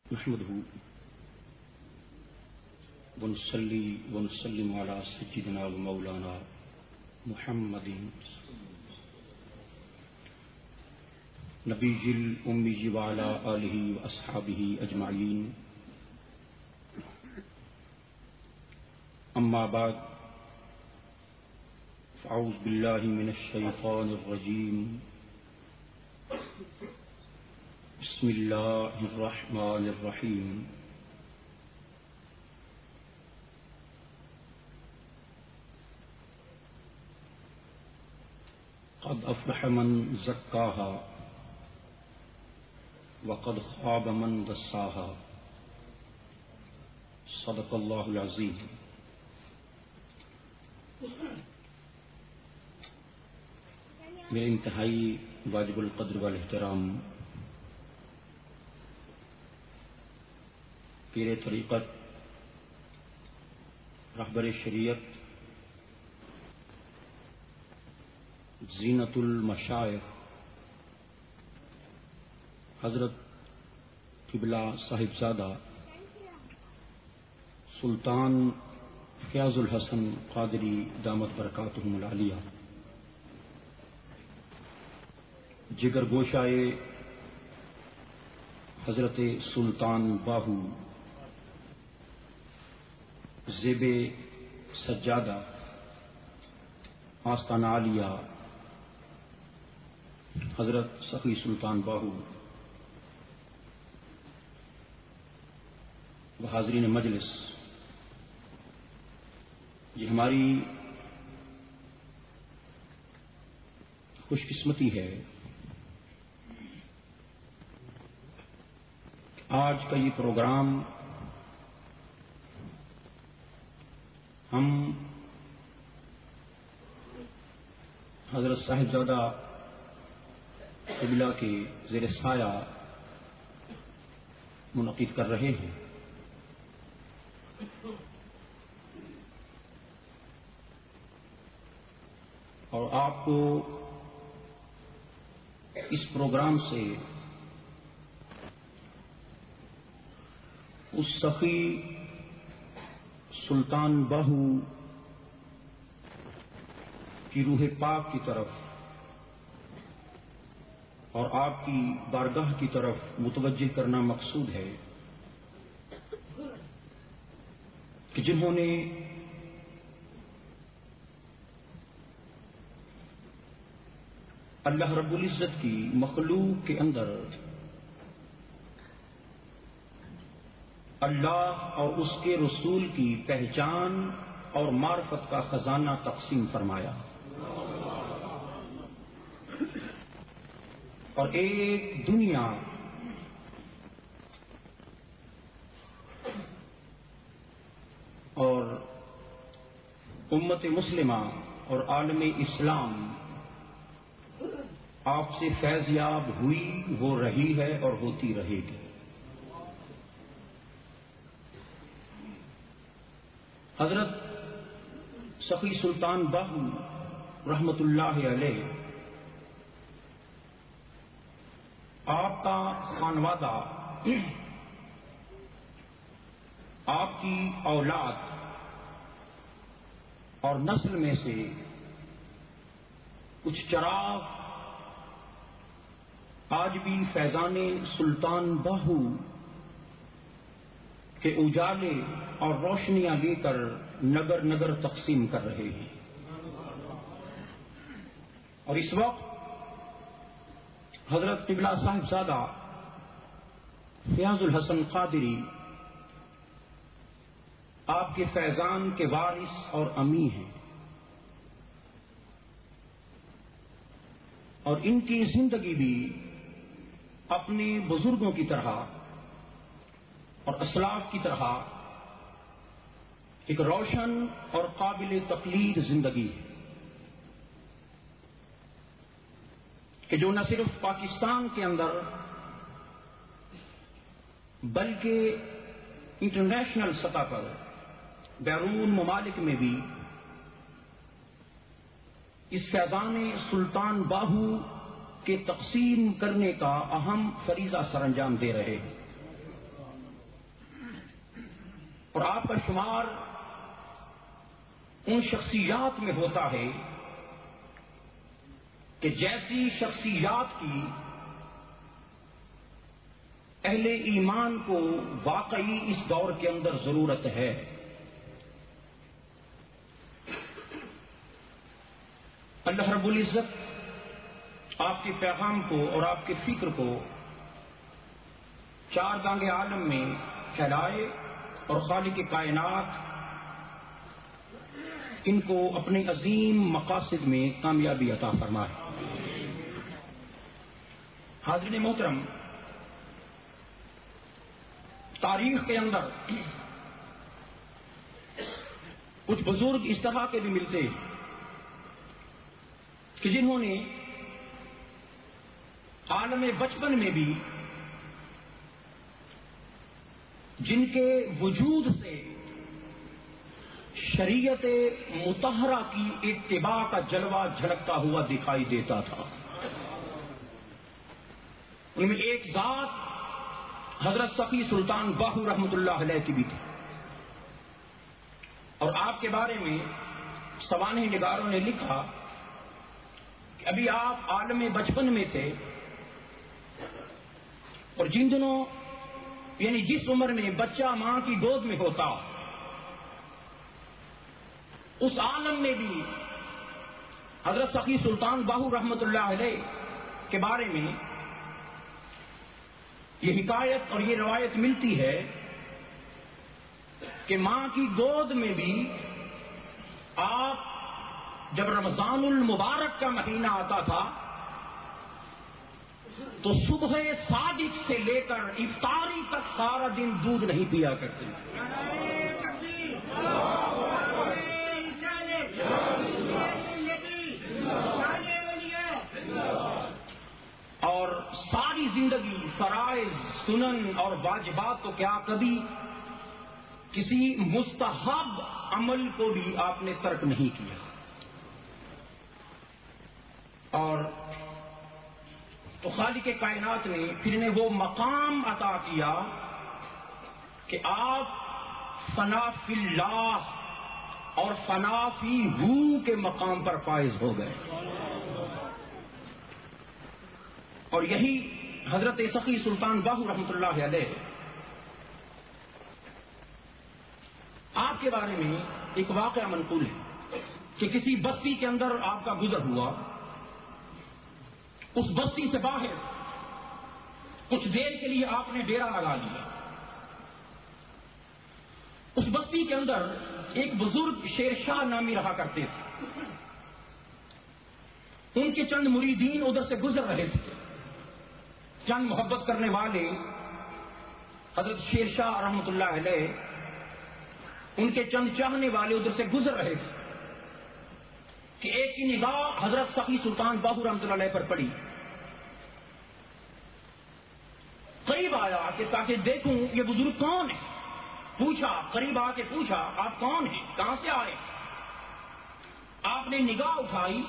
نحمده ونصلي ونسلم على سيدنا ومولانا محمد نبي الأمي وعلى آله وأصحابه أجمعين. أما بعد، فأعوذ بالله من الشيطان الرجيم. بسم الله الرحمن الرحيم. قد أفلح من زكاها وقد خاب من دساها. صدق الله العظيم. میرے انتہائی واجب القدر والاحترام پیر طریقت، رہبر شریعت، زینت المشائخ حضرت قبلہ صاحبزادہ سلطان فیاض الحسن قادری دامت برکاتہم العالیہ، جگر گوشائے حضرت سلطان باہو، زیب سجادہ آستانہ عالیہ حضرت سخی سلطان باہو و حاضرین مجلس، یہ ہماری خوش قسمتی ہے آج کا یہ پروگرام ہم حضرت صاحبزادہ قبلہ کے زیر سایہ منعقد کر رہے ہیں. اور آپ کو اس پروگرام سے اس سخی سلطان باہو کی روح پاک کی طرف اور آپ کی بارگاہ کی طرف متوجہ کرنا مقصود ہے کہ جنہوں نے اللہ رب العزت کی مخلوق کے اندر اللہ اور اس کے رسول کی پہچان اور معرفت کا خزانہ تقسیم فرمایا، اور ایک دنیا اور امت مسلمہ اور عالم اسلام آپ سے فیض یاب ہوئی، ہو رہی ہے اور ہوتی رہے گی. حضرت سخی سلطان باہو رحمت اللہ علیہ، آپ کا خانوادہ، آپ کی اولاد اور نسل میں سے کچھ چراغ آج بھی فیضان سلطان باہو کے اجالے اور روشنیاں لے کر نگر نگر تقسیم کر رہے ہیں. اور اس وقت حضرت قبلہ صاحبزادہ فیاض الحسن قادری آپ کے فیضان کے وارث اور امی ہیں، اور ان کی زندگی بھی اپنے بزرگوں کی طرح اور اسلاف کی طرح ایک روشن اور قابل تقلید زندگی ہے کہ جو نہ صرف پاکستان کے اندر بلکہ انٹرنیشنل سطح پر بیرون ممالک میں بھی اس فیضان سلطان باہو کے تقسیم کرنے کا اہم فریضہ سر انجام دے رہے ہیں. اور آپ کا شمار ان شخصیات میں ہوتا ہے کہ جیسی شخصیات کی اہل ایمان کو واقعی اس دور کے اندر ضرورت ہے. اللہ رب العزت آپ کے پیغام کو اور آپ کے فکر کو چار گانگ عالم میں پھیلائے اور خالق کائنات ان کو اپنے عظیم مقاصد میں کامیابی عطا فرمائے. حاضرین محترم، تاریخ کے اندر کچھ بزرگ اس طرح کے بھی ملتے ہیں کہ جنہوں نے عالم بچپن میں بھی جن کے وجود سے شریعت مطہرہ کی اتباع کا جلوہ جھلکتا ہوا دکھائی دیتا تھا. ان میں ایک ذات حضرت سخی سلطان باہو رحمۃ اللہ علیہ کی بھی تھی، اور آپ کے بارے میں سوانح نگاروں نے لکھا کہ ابھی آپ عالم بچپن میں تھے اور جن دنوں یعنی جس عمر میں بچہ ماں کی گود میں ہوتا اس عالم میں بھی حضرت سخی سلطان باہو رحمۃ اللہ علیہ کے بارے میں یہ حکایت اور یہ روایت ملتی ہے کہ ماں کی گود میں بھی آپ جب رمضان المبارک کا مہینہ آتا تھا تو صبح صادق سے لے کر افطاری تک سارا دن دودھ نہیں پیا کرتے اور ساری زندگی فرائض سنن اور واجبات تو کیا کبھی کسی مستحب عمل کو بھی آپ نے ترک نہیں کیا. اور تو خالق کائنات نے پھر انہیں وہ مقام عطا کیا کہ آپ فنا فی اللہ اور فنا فی ہو کے مقام پر فائز ہو گئے. اور یہی حضرت سخی سلطان باہو رحمۃ اللہ علیہ آپ کے بارے میں ایک واقعہ منقول ہے کہ کسی بستی کے اندر آپ کا گزر ہوا. اس بستی سے باہر کچھ دیر کے لیے آپ نے ڈیرا لگا لیا. اس بستی کے اندر ایک بزرگ شیر شاہ نامی رہا کرتے تھے. ان کے چند مریدین ادھر سے گزر رہے تھے. چند محبت کرنے والے حضرت شیر شاہ رحمۃ اللہ علیہ ان کے چند چاہنے والے ادھر سے گزر رہے تھے کہ ایک کی نگاہ حضرت سخی سلطان باہو رحمۃ اللہ علیہ پر پڑی. قریب آیا کہ تاکہ دیکھوں یہ بزرگ کون ہے. پوچھا، قریب آ کے پوچھا آپ کون ہیں، کہاں سے آئے. آپ نے نگاہ اٹھائی،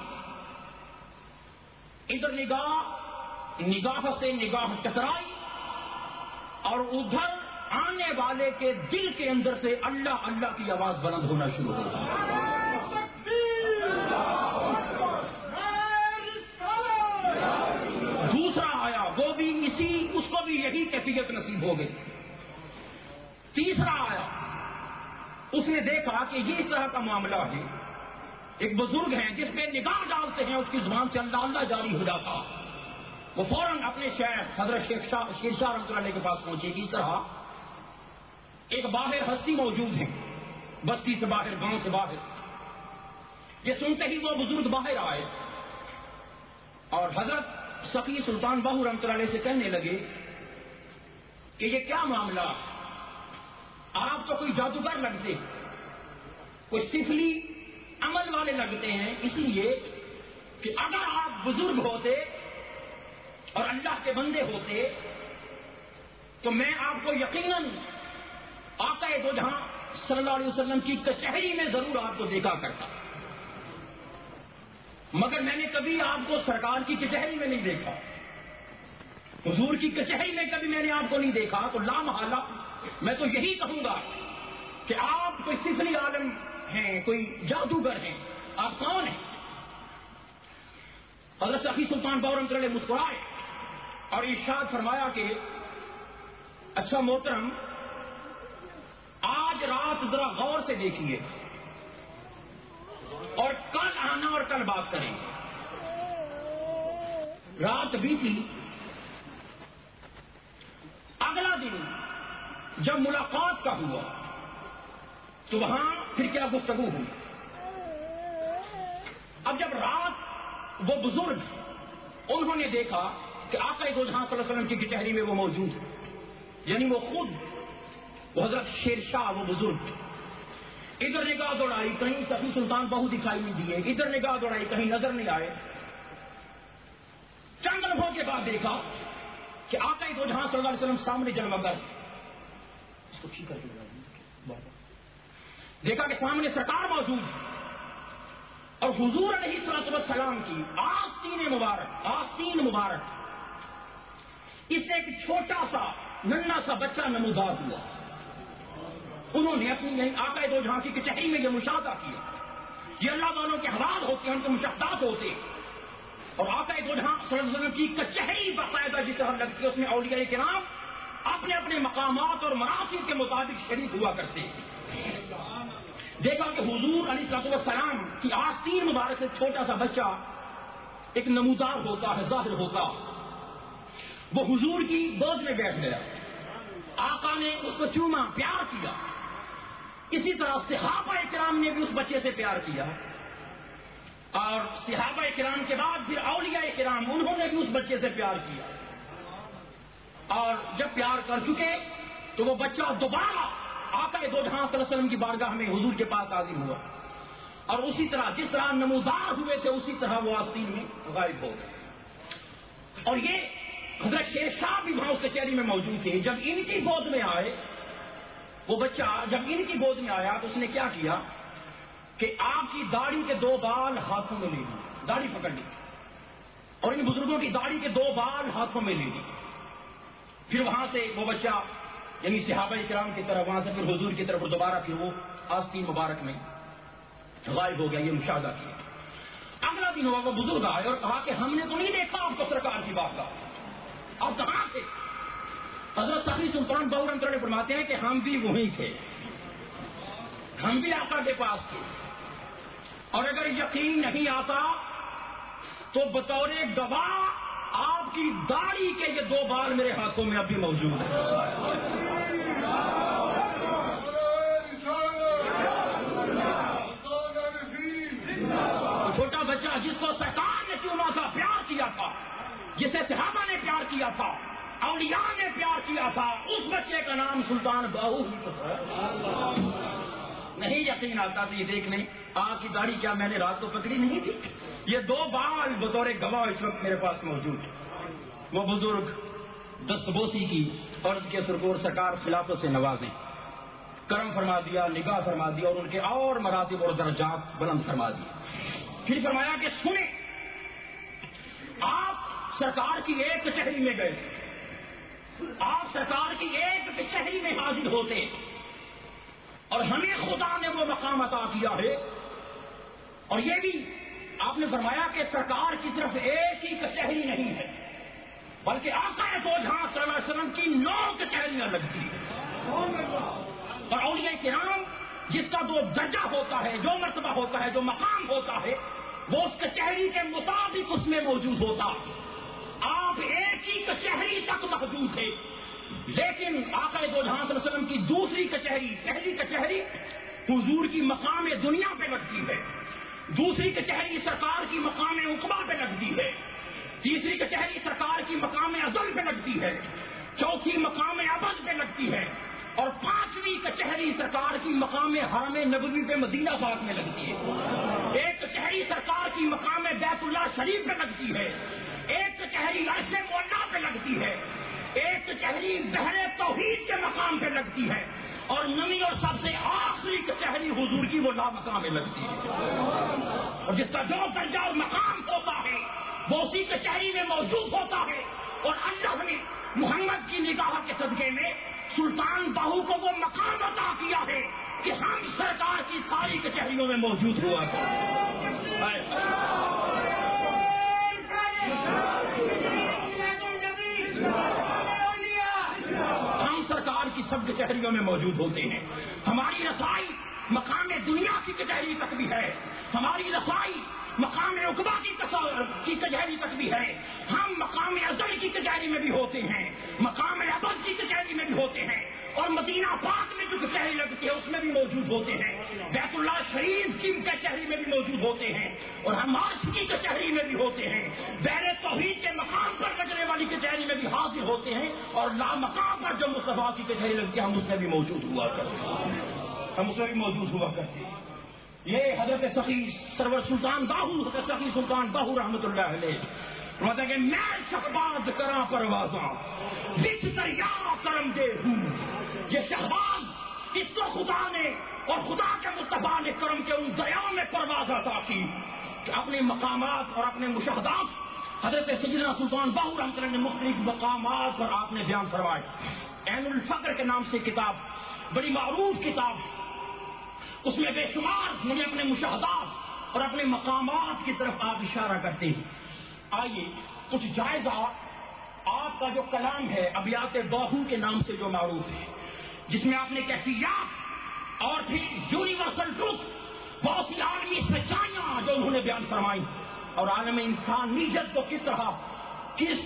ادھر نگاہ سے نگاہ ٹکرائی اور ادھر آنے والے کے دل کے اندر سے اللہ اللہ کی آواز بلند ہونا شروع ہو گئی. دوسرا آیا، وہ بھی اس کو بھی یہی کیفیت نصیب ہو گئی. تیسرا آیا، اس نے دیکھا کہ یہ اس طرح کا معاملہ ہے. ایک بزرگ ہیں جس پہ نگاہ ڈالتے ہیں اس کی زبان سے اللہ اللہ جاری ہو جاتا. وہ فوراً اپنے شیخ حضرت شیر شاہ رحمۃ اللہ علیہ کے پاس پہنچے. اس طرح ایک باہر ہستی موجود ہے بستی سے باہر، گاؤں سے باہر. یہ سنتے ہی وہ بزرگ باہر آئے اور حضرت سخی سلطان باہو رحمۃ اللہ علیہ سے کہنے لگے کہ یہ کیا معاملہ، آپ تو کوئی جادوگر لگتے، کوئی سفلی عمل والے لگتے ہیں. اس لیے کہ اگر آپ بزرگ ہوتے اور اللہ کے بندے ہوتے تو میں آپ کو یقیناً آقا دو جہاں صلی اللہ علیہ وسلم کی کچہری میں ضرور آپ کو دیکھا کرتا، مگر میں نے کبھی آپ کو سرکار کی کچہری میں نہیں دیکھا، حضور کی کچہری میں کبھی میں نے آپ کو نہیں دیکھا. تو لا محالہ میں تو یہی کہوں گا کہ آپ کوئی سفلی عالم ہیں، کوئی جادوگر ہیں، آپ کون ہیں؟ حضرت سخی سلطان باورم کرے مسکرائے اور ارشاد فرمایا کہ اچھا محترم، آج رات ذرا غور سے دیکھیے اور کل آنا اور کل بات کریں گے۔ رات بیتی، اگلا دن جب ملاقات کا ہوا تو وہاں پھر کیا گفتگو ہوئی۔ اب جب رات وہ بزرگ انہوں نے دیکھا کہ آقا دو جہاں صلی اللہ علیہ وسلم کی کچہری میں وہ موجود ہے، یعنی وہ خود وہ حضرت شیر شاہ وہ بزرگ، ادھر نگاہ دوڑائی کہیں سخی سلطان بہو دکھائی نہیں دیے، ادھر نگاہ دوڑائی کہیں نظر نہیں آئے۔ چند لمحوں کے بعد دیکھا کہ آقا دو جہاں صلی اللہ علیہ وسلم سامنے جلوگر، اس کو ٹھیک کر کے دیکھا کہ سامنے سرکار موجود ہے اور حضور علیہ الصلوۃ والسلام کی آستین مبارک اس سے ایک چھوٹا سا ننھا سا بچہ نمودار ہوا۔ انہوں نے اپنی آقا دو جہاں کی کچہری میں یہ مشاہدہ کیا۔ یہ اللہ والوں کے حوال ہوتے ہیں، ان کے مشاہدات ہوتے ہیں، اور آقا دو جہاں صلی اللہ علیہ وسلم کی کچہری باقاعدہ جس طرح لگتی ہے، اس میں اولیاء کرام اپنے اپنے مقامات اور مناصب کے مطابق شریک ہوا کرتے ہیں۔ دیکھا کہ حضور علیہ الصلوۃ والسلام کی آستین مبارک سے چھوٹا سا بچہ ایک نمودار ہوتا ہے، ظاہر ہوتا، وہ حضور کی گود میں بیٹھ گیا، آقا نے اس کو چوما، پیار کیا۔ اسی طرح صحابہ کرام نے بھی اس بچے سے پیار کیا، اور صحابہ کرام کے بعد پھر اولیاء کرام انہوں نے بھی اس بچے سے پیار کیا، اور جب پیار کر چکے تو وہ بچہ دوبارہ آقا دو جہاں صلی اللہ علیہ وسلم کی بارگاہ میں حضور کے پاس حاضر ہوا، اور اسی طرح جس طرح نمودار ہوئے تھے اسی طرح وہ آستین میں غائب ہو گئے۔ اور یہ حضرت شیر شاہ بھی وہاں اس کچہری میں موجود تھے۔ جب ان کی گود میں آئے وہ بچہ، جب ان کی گود میں آیا تو اس نے کیا کیا کہ آپ کی داڑھی کے 2 بال ہاتھوں میں لے لی، داڑھی پکڑ لی، اور ان بزرگوں کی داڑھی کے 2 بال ہاتھوں میں لے لی۔ پھر وہاں سے وہ بچہ یعنی صحابہ کرام کی طرف، وہاں سے پھر حضور کی طرف دوبارہ پھر وہ آستین مبارک میں غائب ہو گیا۔ یہ مشاہدہ کیا۔ اگلا دن ہوا، وہ بزرگ آئے اور کہا کہ ہم نے تو نہیں دیکھا آپ کو سرکار کی بات کا، آپ کہاں تھے؟ حضرت سخی سلطان باورم کرے فرماتے ہیں کہ ہم بھی وہیں تھے، ہم بھی آقا کے پاس تھے، اور اگر یقین نہیں آتا تو بطور گواہ آپ کی داڑھی کے یہ 2 بال میرے ہاتھوں میں اب بھی موجود ہیں۔ چھوٹا بچہ جس کو سرکار نے چوما تھا، پیار کیا تھا، جسے صحابہ نے پیار کیا تھا، اولیاء نے پیار کیا تھا، اس بچے کا نام سلطان باہو ہی تھا۔ نہیں یقین آتا تو یہ دیکھ لیں آپ کی داڑھی کیا میں نے رات کو پکڑی نہیں تھی؟ یہ 2 بال بطور گواہ اس وقت میرے پاس موجود ہے۔ وہ بزرگ دستبوسی کی اور اس کے سرکور سرکار خلافت سے نوازیں، کرم فرما دیا، نگاہ فرما دیا، اور ان کے اور مراتب اور درجات بلند فرما دیے۔ پھر فرمایا کہ سنیں، آپ سرکار کی ایک کچہری میں گئے، آپ سرکار کی ایک کچہری میں حاضر ہوتے، اور ہمیں خدا نے وہ مقام عطا کیا ہے، اور یہ بھی آپ نے فرمایا کہ سرکار کی صرف ایک ہی کچہری نہیں ہے، بلکہ آقا دو جہاں صلی اللہ علیہ وسلم کی 9 کچہریاں لگتی ہیں، اور اولیاء کرام جس کا جو درجہ ہوتا ہے، جو مرتبہ ہوتا ہے، جو مقام ہوتا ہے، وہ اس کچہری کے مطابق اس میں موجود ہوتا۔ آپ ایک ہی کچہری تک محدود تھے، لیکن آقا دو جہاں صلی اللہ علیہ وسلم کی دوسری کچہری، پہلی کچہری حضور کی مقام دنیا پہ لگتی ہے، دوسری کچہری سرکار کی مقام عقبہ پہ لگتی ہے، تیسری کچہری سرکار کی مقام ازل پہ لگتی ہے، چوتھی مقام ابد پہ لگتی ہے، اور 5ویں کچہری سرکار کی مقام حرم نبوی پہ مدینہ پاک میں لگتی ہے، ایک کچہری سرکار کی مقام بیت اللہ شریف پہ لگتی ہے، ایک کچہری عرش معلیٰ پہ لگتی ہے، ایک کچہری بحر توحید کے مقام پہ لگتی ہے، اور 9ویں اور سب سے آخری کچہری حضور کی وہ لامقام میں لگتی ہے، اور جس کا جو درجہ اور مقام ہوتا ہے وہ اسی کچہری میں موجود ہوتا ہے، اور اللہ نے محمد کی نگاہ کے صدقے میں سلطان باہو کو وہ مقام عطا کیا ہے کہ ہم سرکار کی ساری کچہریوں میں موجود ہوا ہم سرکار کی سب کچہریوں میں موجود ہوتے ہیں. ہماری رسائی مقام دنیا کی کچہری تک بھی ہے, ہماری رسائی مقام عقبہ کی کچہری تک بھی ہے. ہم مقام ازل کی کچہری میں بھی ہوتے ہیں, مقام ابد کی کچہری میں بھی ہوتے ہیں, اور مدینہ پاک میں جو کچہری لگتی ہے اس میں بھی موجود ہوتے ہیں, بیت اللہ شریف کی کچہری میں بھی موجود ہوتے ہیں, اور ہم عرش کی کچہری میں بھی ہوتے ہیں. بحر توحید کے مقام پر لگنے والی کچہری میں بھی حاضر ہوتے ہیں, اور لا مقام پر جو مصطفیٰ کی کچہری لگتی ہے ہم اس میں بھی موجود ہوا کرتے ہیں. یہ حضرت سخی سرور سلطان باہو, حضرت سخی سلطان باہو رحمۃ اللہ علیہ مطلب کہ میں شہباز کراں پروازاں بچ دریا کرم دے ہوں. یہ شہباز اس کو خدا نے اور خدا کے مصطفیٰ نے کرم کے ان دریاؤں میں پرواز عطا کی کہ اپنے مقامات اور اپنے مشاہدات حضرت سیدنا سلطان باہو رحمۃ اللہ نے مختلف مقامات پر آپ نے بیان فرمائے. عین الفقر کے نام سے کتاب, بڑی معروف کتاب, اس میں بے شمار مجھے اپنے مشاہدات اور اپنے مقامات کی طرف آپ اشارہ کرتے ہیں. آئیے کچھ جائزہ آپ کا جو کلام ہے ابیات باہو کے نام سے جو معروف ہے, جس میں آپ نے کیفیات اور پھر یونیورسل ٹروتھ, بہت سی عالمی سچائیاں جو انہوں نے بیان فرمائی, اور عالم انسانیت کو کس طرح کس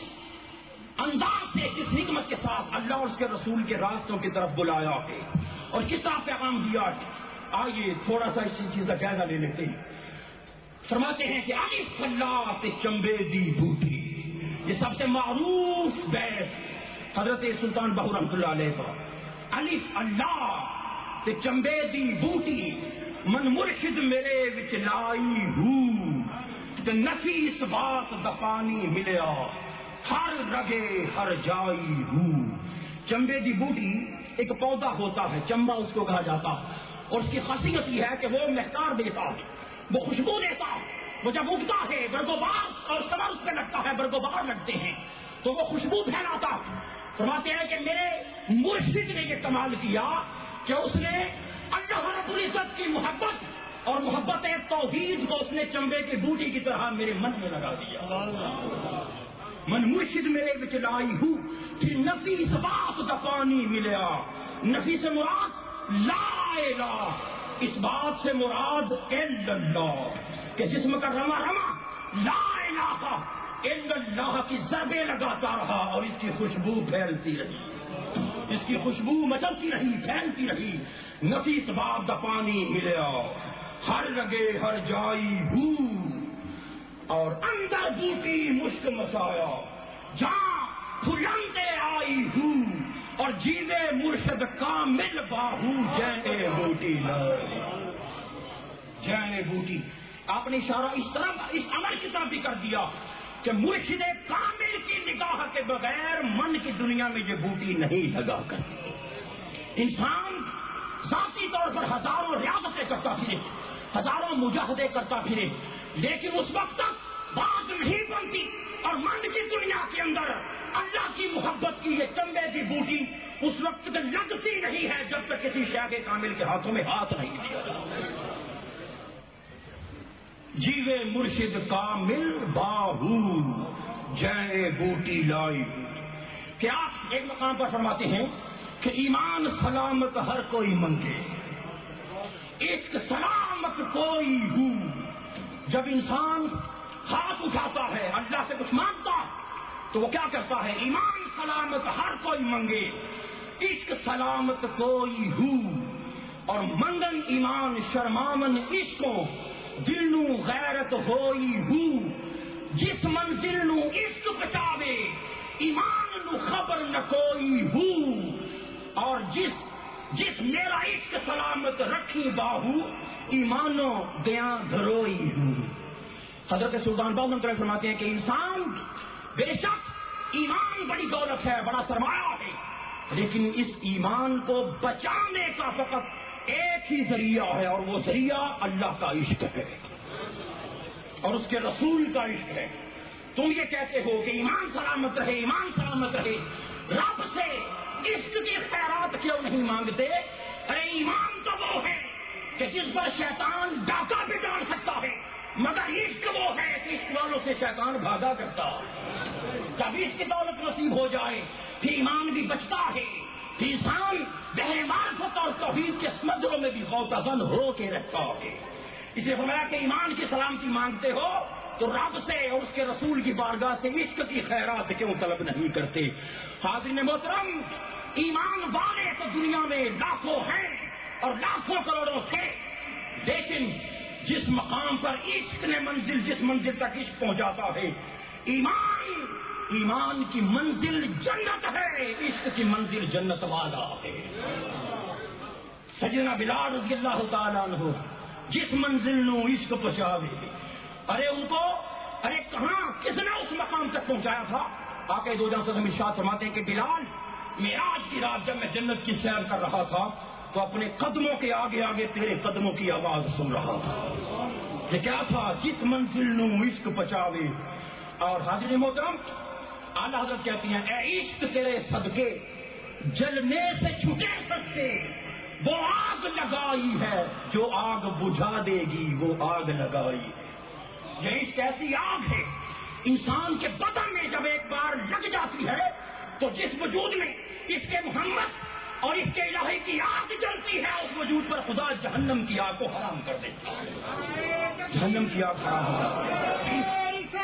انداز سے کس حکمت کے ساتھ اللہ اور اس کے رسول کے راستوں کی طرف بلایا ہے اور کس طرح پیغام دیا ہے. آئیے تھوڑا سا اس چیز کا جائزہ لے لیتے ہیں. فرماتے ہیں کہ الف اللہ تے چمبے دی بوٹی, یہ سب سے معروف بیت حضرت سلطان باہو رحمۃ اللہ علیہ کا. الف اللہ تے چمبے دی بوٹی من مرشد میرے وچ لائی ہوں, تے نفیس بات دفانی ملیا ہر رگے ہر جائی ہوں. چمبے دی بوٹی ایک پودا ہوتا ہے, چمبا اس کو کہا جاتا ہے, اور اس کی خاصیت یہ ہے کہ وہ مہکار دیتا ہے, وہ خوشبو دیتا ہے. وہ جب اگتا ہے برگوبار اور سبر اس پہ لگتا ہے, برگوبار لگتے ہیں تو وہ خوشبو پھیلاتا ہے. فرماتے ہیں کہ میرے مرشد نے یہ کمال کیا کہ اس نے اللہ رب العزت کی محبت اور محبت توحید کو اس نے چمبے کی بوٹی کی طرح میرے من میں لگا دیا. من مرشد میرے بچ لائی ہوں, پھر نفیس بات دفانی ملیا. نفی سے مراد لا الہ, اس بات سے مراد الا اللہ, کہ جسم کا رما رما لا الہ الا اللہ کی ضربیں لگاتا رہا اور اس کی خوشبو پھیلتی رہی, اس کی خوشبو مچلتی رہی, پھیلتی رہی. نفیس بات دفانی ملیا ہر رگے ہر جائی ہوں, اور اندر بوٹی مشک مچایا جہاں پھلندے آئی ہوں, اور جیوے مرشد کامل باہو جینے بوٹی لائی. جینے بوٹی آپ نے اشارہ اس طرح اس عمل کی طرف بھی کر دیا کہ مرشد کامل کی نگاہ کے بغیر من کی دنیا میں یہ بوٹی نہیں لگا کرتی. انسان ذاتی طور پر ہزاروں ریاضتیں کرتا پھرے, ہزاروں مجاہدے کرتا پھرے, لیکن اس وقت تک بات نہیں بنتی اور من کی دنیا کے اندر اللہ کی محبت کی یہ چمبے کی بوٹی اس وقت تک لگتی نہیں ہے جب تک کسی شیخ کامل کے ہاتھوں میں ہاتھ نہیں دیا جاتا. جیوے مرشد کامل باہو جے بوٹی لائی. کہ آپ ایک مقام پر فرماتے ہیں کہ ایمان سلامت ہر کوئی منگے, عشق سلامت کوئی ہو. جب انسان ہاتھ اٹھاتا ہے اللہ سے کچھ مانگتا تو وہ کیا کرتا ہے, ایمان سلامت ہر کوئی منگے, عشق سلامت کوئی ہو. اور منگن ایمان شرمامن عشقوں دل نو غیرت ہوئی ہو. جس منزل نو عشق بچاوے ایمان نو خبر نہ کوئی ہو. اور جس میرا عشق سلامت رکھی باہو ایمانو دیاں دھروئی ہوں. حضرت سلطان باہو فرماتے ہیں کہ انسان بے شک ایمان بڑی دولت ہے, بڑا سرمایہ ہے, لیکن اس ایمان کو بچانے کا فقط ایک ہی ذریعہ ہے, اور وہ ذریعہ اللہ کا عشق ہے اور اس کے رسول کا عشق ہے. تم یہ کہتے ہو کہ ایمان سلامت رہے, ایمان سلامت رہے, رب سے عشق کی خیرات کیوں نہیں مانگتے؟ ارے ایمان تو وہ ہے کہ جس پر شیطان ڈاکہ بھی ڈال سکتا ہے، مگر عشق وہ ہے کہ عشق والوں سے شیطان بھاگا کرتا ہے۔ جب عشق کی دولت نصیب ہو جائے پھر ایمان بھی بچتا ہے، پھر انسان بحر معرفت اور توحید کے سمندروں میں بھی غوطہ ہو کے رہتا ہے۔ اس لیے فرمایا کہ ایمان کی سلامتی مانگتے ہو تو رب سے اور اس کے رسول کی بارگاہ سے عشق کی خیرات کیوں طلب نہیں کرتے؟ حاضرین محترم، ایمان والے تو دنیا میں لاکھوں ہیں اور لاکھوں کروڑوں تھے، لیکن جس مقام پر عشق نے جس منزل تک عشق پہنچاتا ہے، ایمان کی منزل جنت ہے، عشق کی منزل جنت والا ہے۔ سیدنا بلال رضی اللہ تعالیٰ عنہ جس منزل نو عشق پہنچاوے، ارے ان کو کہاں کس نے اس مقام تک پہنچایا تھا؟ آقا دو جہاں صلی ارشاد فرماتے ہیں کہ بلال، معراج کی رات جب میں جنت کی سیر کر رہا تھا تو اپنے قدموں کے آگے آگے تیرے قدموں کی آواز سن رہا تھا۔ یہ کیا تھا؟ جس منزل نو عشق پہنچاوے۔ اور حاضرین محترم، اعلیٰ حضرت کہتی ہیں، اے عشق تیرے صدقے جلنے سے چھٹے سکتے، وہ آگ لگائی ہے جو آگ بجھا دے گی، وہ آگ لگائی۔ یہ عشق ایسی آگ ہے، انسان کے بدن میں جب ایک بار لگ جاتی ہے تو جس وجود میں اس کے محمد اور اس کے الہی کی آگ جلتی ہے، اس وجود پر خدا جہنم کی آگ کو حرام کر دیتا ہے، جہنم کی آگ حرام ہو جاتی ہے۔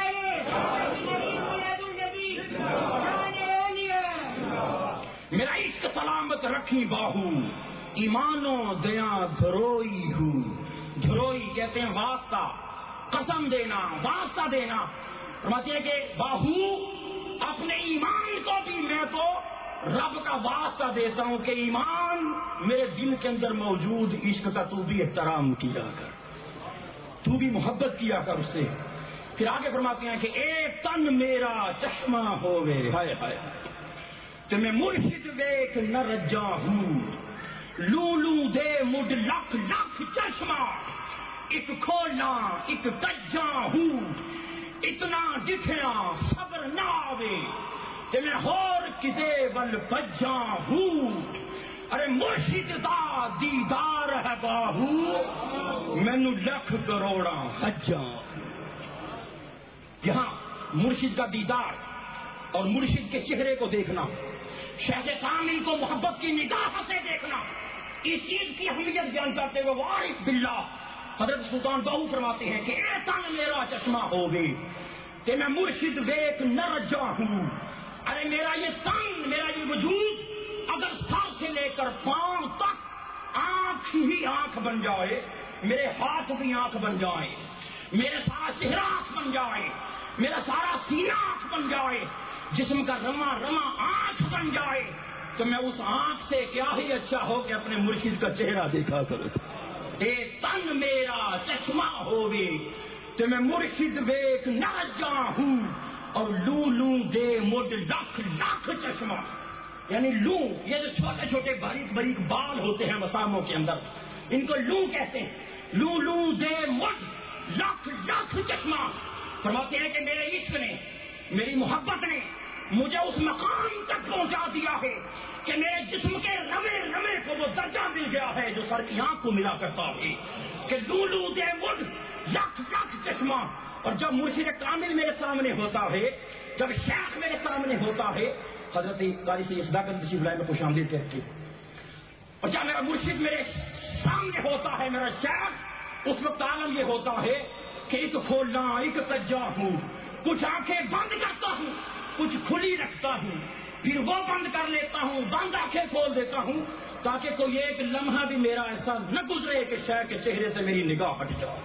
میرا عشق سلامت رکھی باہو، ایمانو دیاں دھروئی ہوں۔ دھروئی کہتے ہیں واسطہ، قسم دینا، واسطہ دینا۔ فرماتے ہیں کہ باہو، اپنے ایمان کو بھی میں تو رب کا واسطہ دیتا ہوں کہ ایمان میرے دل کے اندر موجود عشق کا تو بھی احترام کیا کر، تو بھی محبت کیا کر اس سے۔ پھر آگے فرماتے ہیں کہ اے تن میرا چشمہ ہووے، ہائے ہائے تو میں مرشد ویک نہ رجا ہوں، لولو دے مڈ لکھ لکھ چشمہ، ایک کھولا ایک کجا ہوں، اتنا دکھیا صبر نہ آوے کہ میں ہور کدے ول بجا ہوں۔ ارے مرشد دا دیدار ہے باہو، مینو لکھ کروڑا حجا۔ یہاں مرشد کا دیدار اور مرشد کے چہرے کو دیکھنا، شیخ کامل کو محبت کی نگاہ سے دیکھنا، اس چیز کی اہمیت بیان کرتے ہوئے وارث باللہ حضرت سلطان بہو فرماتے ہیں کہ اے تن میرا چشمہ ہوگے کہ میں مرشد ویک نہ رجا ہوں۔ ارے میرا یہ تن، میرا یہ وجود اگر سر سے لے کر پاؤں تک آنکھ ہی آنکھ بن جائے، میرے ہاتھ بھی آنکھ بن جائے، میرا سارا چہرہ آنکھ بن جائے، میرا سارا سینہ آنکھ بن جائے، جسم کا رما رما آنکھ بن جائے، تو میں اس آنکھ سے کیا ہی اچھا ہو کہ اپنے مرشد کا چہرہ دیکھا کروں۔ اے تن میرا چشمہ ہووے تو میں مرشد ویک نہ جا ہوں، اور لوں لوں دے مڈ لکھ لکھ چشمہ، یعنی لوں، یہ جو چھوٹے چھوٹے باریک باریک بال ہوتے ہیں مساموں کے اندر، ان کو لوں کہتے ہیں۔ لوں لوں دے مڈ لکھ لکھ چشمہ۔ فرماتے ہیں کہ میرے عشق نے، میری محبت نے مجھے اس مقام تک پہنچا دیا ہے کہ میرے جسم کے رمے رمے کو وہ درجہ مل گیا ہے جو سر کی آنکھ کو ملا کرتا ہے، کہ لولو دے مڈ لکھ لکھ چشمہ۔ اور جب مرشد کامل میرے سامنے ہوتا ہے، جب شیخ میرے سامنے ہوتا ہے، حضرت قاری سید صداقت نشیب اللہ میں خوش آمدید کہتے ہیں، اور جب میرا مرشد میرے سامنے ہوتا ہے، میرا شیخ، اس وقت عالم یہ ہوتا ہے کہ ایک کھولنا ایک کجا ہوں، کچھ آنکھیں بند کرتا ہوں، کچھ کھلی رکھتا ہوں، پھر وہ بند کر لیتا ہوں، بند آنکھیں کھول دیتا ہوں، تاکہ کوئی ایک لمحہ بھی میرا ایسا نہ گزرے کہ شیخ کے چہرے سے میری نگاہ ہٹ جائے،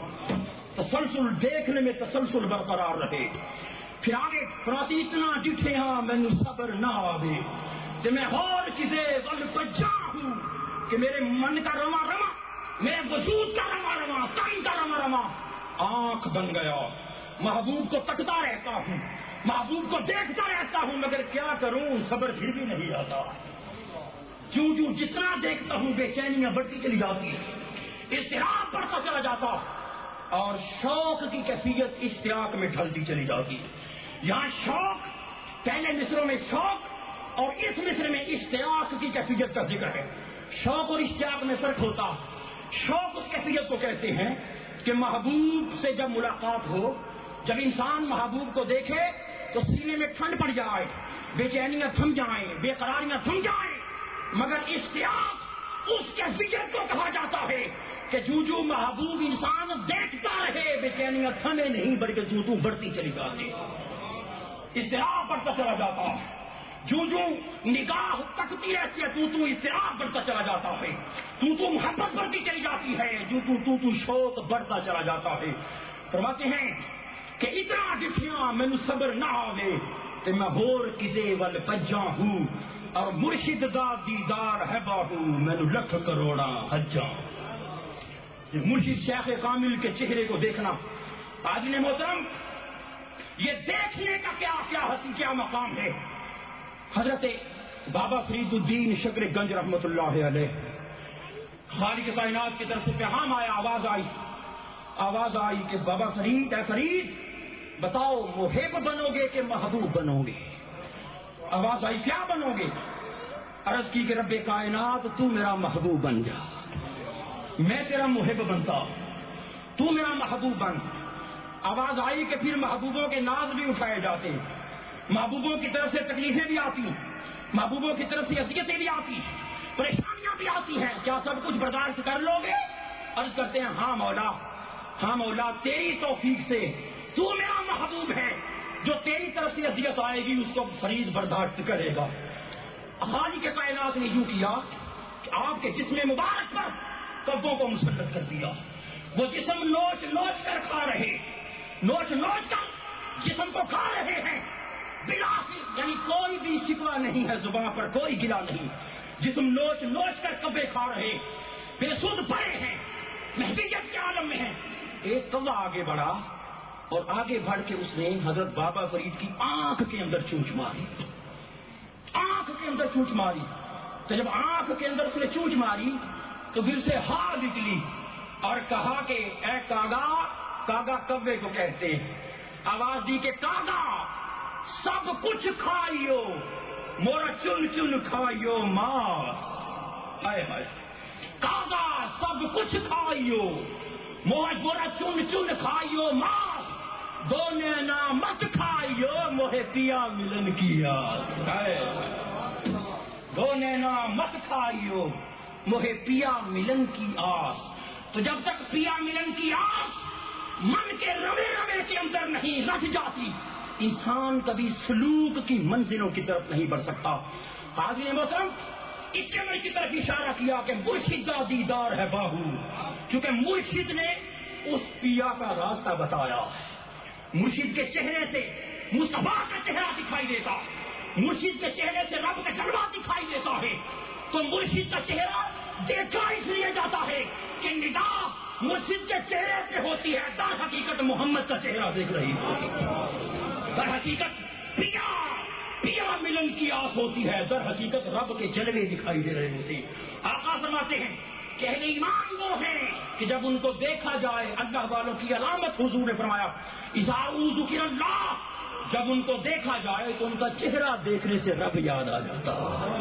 تسلسل دیکھنے میں تسلسل برقرار رہے۔ پھر آگے فراتی اتنا ڈٹھے ہاں مینو صبر نہ آوے کہ میں اور کسے ول پجا ہوں، کہ میرے من کا رواں رواں، میرے وجود کا رواں رواں، تن کا رواں رواں آنکھ بن گیا، محبوب کو تکتا رہتا ہوں، محبوب کو دیکھتا رہتا ہوں، مگر کیا کروں صبر پھر بھی نہیں آتا، کیوں جتنا دیکھتا ہوں بے چینیاں بڑھتی چلی جاتی ہے، اضطراب بڑھتا چلا جاتا، اور شوق کی کیفیت اشتیاق میں ڈھلتی چلی جاتی ہے۔ یہاں شوق، پہلے مصروں میں شوق اور اس مصر میں اشتیاق کی کیفیت کا ذکر ہے. شوق اور اشتیاق میں فرق ہوتا. شوق اس کیفیت کو کہتے ہیں کہ محبوب سے جب ملاقات ہو، جب انسان محبوب کو دیکھے تو سینے میں ٹھنڈ پڑ جائے، بے چینیاں تھم جائیں، بے قراریاں تھم جائیں. مگر اشتیاق اس کیفیت کو کہا جاتا ہے کہ جو محبوب انسان دیکھتا رہے بے چینیاں تھمے نہیں بلکہ جو بڑھتی چلی جاتی، اشتیاق بڑھتا چلا جاتا ہے. جو نگاہ تکتی رہتی ہے تو اشتیاق بڑھتا چلا جاتا ہے، تو محبت بڑھتی چلی جاتی ہے، جو شوق بڑھتا چلا جاتا ہے. فرماتے ہیں کہ اتنا ڈٹھیاں مینو صبر نہ آوے کہ میں ہور کسے ول پجا ہوں، اور مرشد دا دیدار ہے باہو مینو لکھ کروڑا حجاں. مرشد شیخ کامل کے چہرے کو دیکھنا حاضرین محترم، یہ دیکھنے کا کیا مقام ہے. حضرت بابا فرید الدین شکر گنج رحمت اللہ علیہ، خالق کائنات کی طرف سے پیغام آیا، آواز آئی کہ بابا فرید، اے فرید بتاؤ محب بنو گے کہ محبوب بنو گے؟ آواز آئی کیا بنو گے؟ عرض کی کہ رب کائنات تو میرا محبوب بن جا، میں تیرا محب بنتا، تو میرا محبوب بن. آواز آئی کہ پھر محبوبوں کے ناز بھی اٹھائے جاتے، محبوبوں کی طرف سے تکلیفیں بھی آتی، محبوبوں کی طرف سے اذیتیں بھی آتی، پریشانیاں بھی آتی ہیں، کیا سب کچھ برداشت کر لو گے؟ عرض کرتے ہیں ہاں مولا، ہاں مولا، تیری توفیق سے تو میرا محبوب ہے، جو تیری طرف سے اذیت آئے گی اس کو فرید برداشت کرے گا. خالق کے کائنات نے یوں کیا کہ آپ کے جسم مبارک پر قبضوں کو مسلط کر دیا. وہ جسم نوچ نوچ کر کھا رہے، نوچ نوچ کر جسم کو کھا رہے ہیں، بلا یعنی کوئی بھی شکوہ نہیں ہے، زبان پر کوئی گلا نہیں، جسم نوچ نوچ کر قبضے کھا رہے، بے سود پڑے ہیں، محبیت کے عالم میں ہیں. ایک قوہ آگے بڑھا اور آگے بڑھ کے اس نے حضرت بابا فرید کی آنکھ کے اندر چونچ ماری، آنکھ کے اندر چونچ ماری. تو جب آنکھ کے اندر اس نے چونچ ماری تو پھر سے ہاں نکلی اور کہا کہ اے کاغا، کاغا کوے کو کہتے ہیں، آواز دی کہ کاغا سب کچھ کھائیو مورا چن چن کھائیو ماس. ہائے ہائے، کاغا سب کچھ کھائیو مورا چن چن کھائیو ماس، دو نینا مت کھائیو موہے پیا ملن کی آس. دو نینا مت کھائیو موہے پیا ملن کی آس. تو جب تک پیا ملن کی آس من کے روے روے کے اندر نہیں رچ جاتی، انسان کبھی سلوک کی منزلوں کی طرف نہیں بڑھ سکتا. حاضرین محترم، اس عمل کی طرف اشارہ کیا کہ مرشد کا دیدار ہے باہو، کیونکہ مرشد نے اس پیا کا راستہ بتایا. مرشد کے چہرے سے مصطفیٰ کا چہرہ دکھائی دیتا، مرشد کے چہرے سے رب کا جلوہ دکھائی دیتا ہے. تو مرشد کا چہرہ دیکھا اس لیے جاتا ہے کہ نگاہ مرشد کے چہرے پہ ہوتی ہے، در حقیقت محمد کا چہرہ دیکھ رہی ہوتی ہے، در حقیقت پیا ملن کی آس ہوتی ہے، در حقیقت رب کے جلوے دکھائی دے رہے ہوتے ہیں. آقا فرماتے ہیں کہ اہل ایمان وہ ہیں کہ جب ان کو دیکھا جائے، اللہ والوں کی علامت حضور نے فرمایا اذا ذکر اللہ، جب ان کو دیکھا جائے تو ان کا چہرہ دیکھنے سے رب یاد آ جاتا،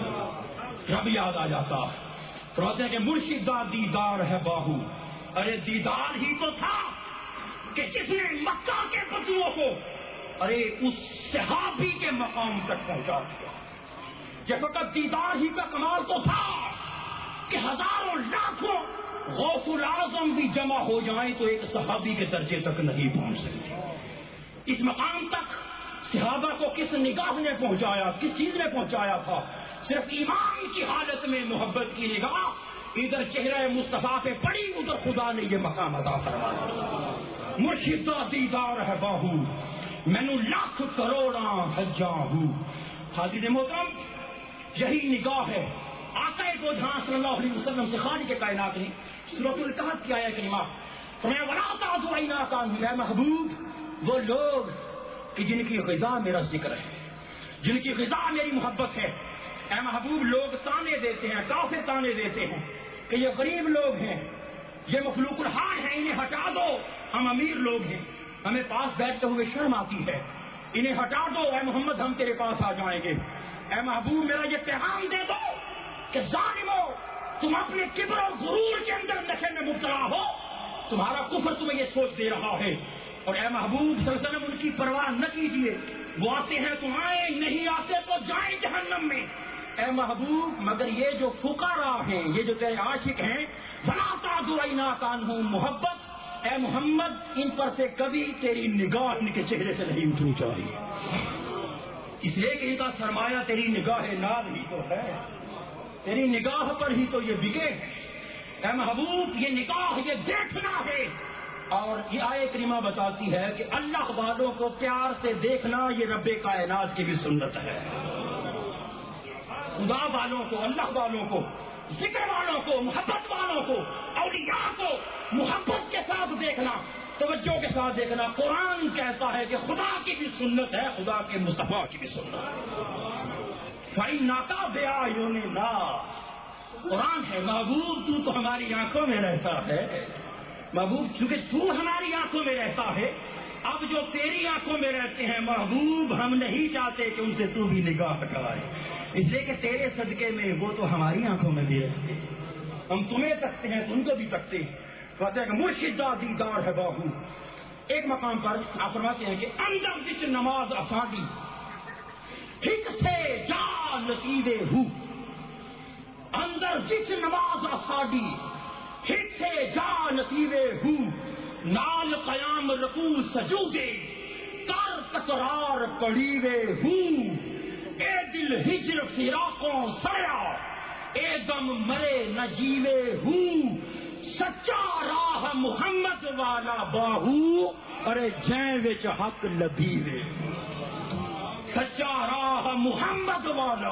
رب یاد آ جاتا. فرماتے ہیں کہ مرشد دا دیدار ہے باہو. ارے دیدار ہی تو تھا کہ جس نے مکہ کے بدوؤں کو ارے اس صحابی کے مقام تک پہنچا دیا. یہ فقط دیدار ہی کا کمال تو تھا کہ ہزاروں لاکھوں غوث العظم بھی جمع ہو جائیں تو ایک صحابی کے درجے تک نہیں پہنچ سکتے. اس مقام تک صحابہ کو کس نگاہ نے پہنچایا، کس چیز نے پہنچایا تھا؟ صرف ایمان کی حالت میں محبت کی نگاہ ادھر چہرہ مصطفیٰ پہ پڑی، ادھر خدا نے یہ مقام عطا فرمایا. مرشد دا دیدار ہے باہو مینو لاکھ کروڑاں حجاں ہوں. حاضرین محترم، یہی نگاہ ہے آقا کو جہاں صلی اللہ علیہ وسلم سے خالق کائنات نے سورۃ الکہف کی آیت کریمہ فرمایا ولا تعد عیناک عنہم، اے محبوب وہ لوگ کہ جن کی غذا میرا ذکر ہے، جن کی غذا میری محبت ہے. اے محبوب لوگ تانے دیتے ہیں، کافر تانے دیتے ہیں کہ یہ غریب لوگ ہیں، یہ مخلوق الحال ہیں، انہیں ہٹا دو، ہم امیر لوگ ہیں، ہمیں پاس بیٹھتے ہوئے شرم آتی ہے، انہیں ہٹا دو اے محمد ہم تیرے پاس آ جائیں گے. اے محبوب میرا یہ پیغام دے دو کہ ظالمو تم اپنے کبر اور غرور کے اندر نشے میں مبتلا ہو، تمہارا کفر تمہیں یہ سوچ دے رہا ہے، اور اے محبوب صلی اللہ علیہ وسلم ان کی پرواہ نہ کیجیے، وہ آتے ہیں تو آئیں، نہیں آتے تو جائیں جہنم میں۔ اے محبوب مگر یہ جو فقراء ہیں، یہ جو تیرے عاشق ہیں، فلا تعدوا عیناک عنہم محبت، اے محمد ان پر سے کبھی تیری نگاہ ان کے چہرے سے نہیں اٹھنی چاہیے، اس لیے کہ ان کا سرمایہ تیری نگاہ ناز ہی تو ہے، تیری نگاہ پر ہی تو یہ بکے۔ اے محبوب یہ نگاہ، یہ دیکھنا ہے، اور یہ آیت کریمہ بتاتی ہے کہ اللہ والوں کو پیار سے دیکھنا یہ رب کائنات کی بھی سنت ہے۔ خدا والوں کو، اللہ والوں کو، ذکر والوں کو، محبت والوں کو، اولیاء کو محبت کے ساتھ دیکھنا، توجہ کے ساتھ دیکھنا۔ قرآن کہتا ہے کہ خدا کی بھی سنت ہے، خدا کے مصطفیٰ کی بھی سنت ہے۔ فَإِنَّكَ بِأَعْيُنِنَا الناس، قرآن ہے محبوب تو ہماری آنکھوں میں رہتا ہے، محبوب چونکہ تو ہماری آنکھوں میں رہتا ہے، اب جو تیری آنکھوں میں رہتے ہیں محبوب ہم نہیں چاہتے کہ ان سے تو بھی نگاہ ہٹائے، اس لیے کہ تیرے صدقے میں وہ تو ہماری آنکھوں میں بھی رہتے ہیں، ہم تمہیں تکتے ہیں تو ان کو بھی تکتے ہیں۔ کہتے ہیں کہ مرشدہ دیدار ہے باہو۔ ایک مقام پر آپ فرماتے ہیں کہ اندر وچ نماز آسانی ہک سے جا لطیوے ہو، اندر وچ نماز آسانی ہک سے جا لطیوے ہو، نال قیام رکوع سجودے کر تکرار پڑیوے ہو، اے دل ہجر فراقوں سڑیا اے دم مرے نہ جیوے ہو، سچا راہ محمد والا باہو ارے جین وچ حق لبیوے، سچا راہ محمد والا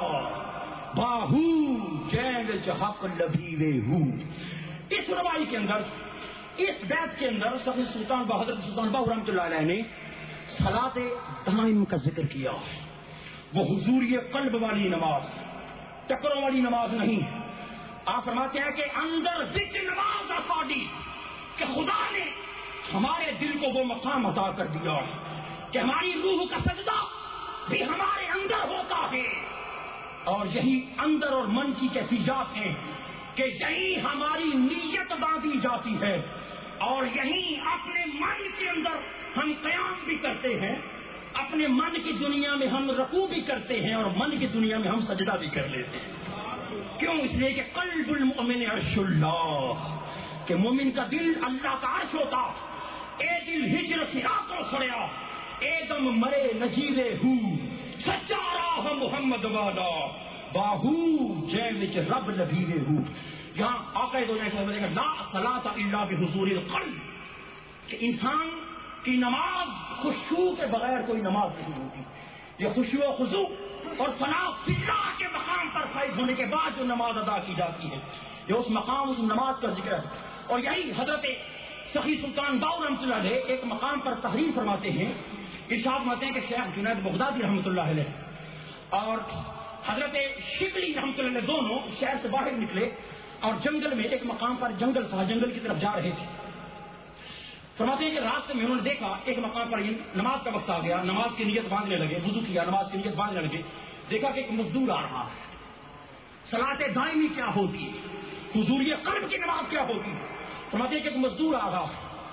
باہو جین وچ حق لبیوے ہو۔ اس روائی کے اندر، اس بیت کے اندر سخی سلطان بہادر سلطان باہو رحمۃ اللہ علیہ نے صلاۃ دائم کا ذکر کیا، وہ حضوری قلب والی نماز، ٹکروں والی نماز نہیں۔ آپ فرماتے ہیں کہ اندر ذکر نماز آسادی کہ خدا نے ہمارے دل کو وہ مقام عطا کر دیا کہ ہماری روح کا سجدہ بھی ہمارے اندر ہوتا ہے، اور یہی اندر اور من کی کیفیات ہیں کہ یہی ہماری نیت باندھی جاتی ہے، اور یہی اپنے من کے اندر ہم قیام بھی کرتے ہیں، اپنے من کی دنیا میں ہم رکوع بھی کرتے ہیں، اور من کی دنیا میں ہم سجدہ بھی کر لیتے ہیں۔ کیوں؟ اس لیے کہ قلب المؤمن عرش اللہ، کہ مومن کا دل اللہ کا عرش ہوتا۔ اے دل ہجر فراقوں سڑیا اے دم مرے نجیوے ہو، سچا راہ محمد والا باہو جین وچ رب لبیوے ہو۔ یہاں آقا دو جائے لا صلاۃ الا بحضور القلب، کہ انسان کی نماز خشوع کے بغیر کوئی نماز نہیں ہوتی۔ یہ خشوع و خضوع اور صلاۃ فی اللہ کے مقام پر فائز ہونے کے بعد جو نماز ادا کی جاتی ہے، یہ اس مقام، اس نماز کا ذکر ہے۔ اور یہی حضرت سخی سلطان باہو رحمۃ اللہ علیہ ایک مقام پر تحریر فرماتے ہیں، ارشاد فرماتے ہیں کہ شیخ جنید بغدادی رحمۃ اللہ علیہ اور حضرت شبلی رحمۃ اللہ علیہ دونوں شہر سے باہر نکلے اور جنگل میں، ایک مقام پر جنگل تھا، جنگل کی طرف جا رہے تھے۔ فرماتے ہیں کہ راستے میں انہوں نے دیکھا ایک مقام پر نماز کا وقت آ گیا، نماز کی نیت باندھنے لگے، وضو کیا، نماز کی نیت باندھنے لگے، دیکھا کہ ایک مزدور آ رہا ہے۔ صلاۃ دائمی کیا ہوتی ہے، حضوری قلب کی نماز کیا ہوتی ہے؟ فرماتے ہیں کہ ایک مزدور آ رہا،